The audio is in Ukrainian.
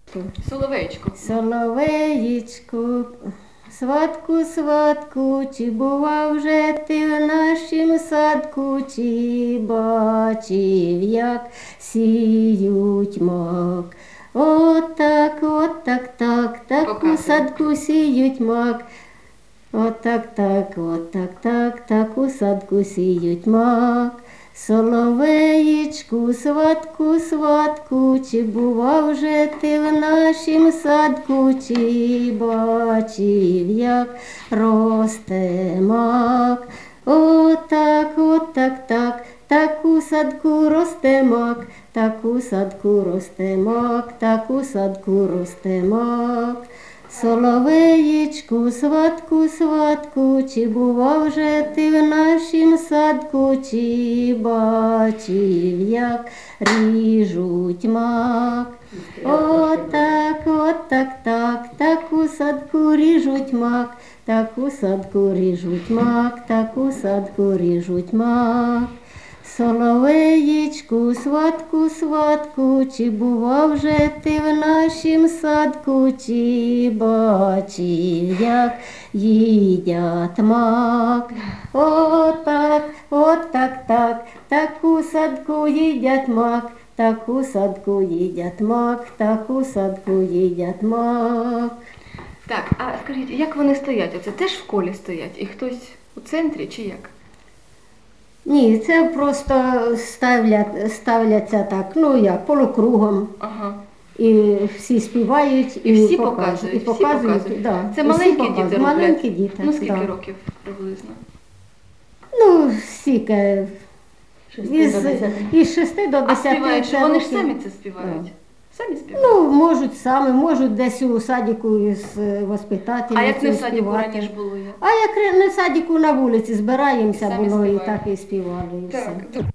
Соловейчко. Соловеєчку, сватку, сватку, чи бува вже ти в нашім садку, чи бачив, як сіють мак. Отак, отак, так, так у Показуй. садку сіють мак. Отак, так, так, так у садку сіють мак. Соловеєчку, сватку, сватку, чи бува вже ти в нашім садку, чи бачив, як росте мак. Отак, отак, так, так у садку росте мак, так у садку росте мак, так у садку росте мак. Соловеєчку, сватку, сватку, чи бува вже ти в нашім садку, чи бачив, як ріжуть мак. Отак, отак, так, так у садку ріжуть мак, так у садку ріжуть мак, так у садку ріжуть мак. Соловеєчку, сватку, сватку, чи бува вже ти в нашім садку, чи бачив, як їдять мак. Отак, отак, так, так у садку їдять мак, так у садку їдять мак, так у садку їдять мак. Так, а скажіть, як вони стоять? Оце теж в колі стоять? І хтось у центрі чи як? Ні, це просто ставляться так, ну як, полукругом. Ага. І всі співають, І всі показують, і показують. Да. Це І всі маленькі діти показують. роблять? Маленькі діти. Ну скільки да. років приблизно? Ну, стільки. Із 6 до 10 А співають, що вони ж років. самі це співають? Да. Самі співають? Ну, можуть самі, можуть десь у садіку із воспитателем. А як не в садіку раніше було? А як не в садіку на вулиці збираємося Самі було і співають. так і співали. І все. Так.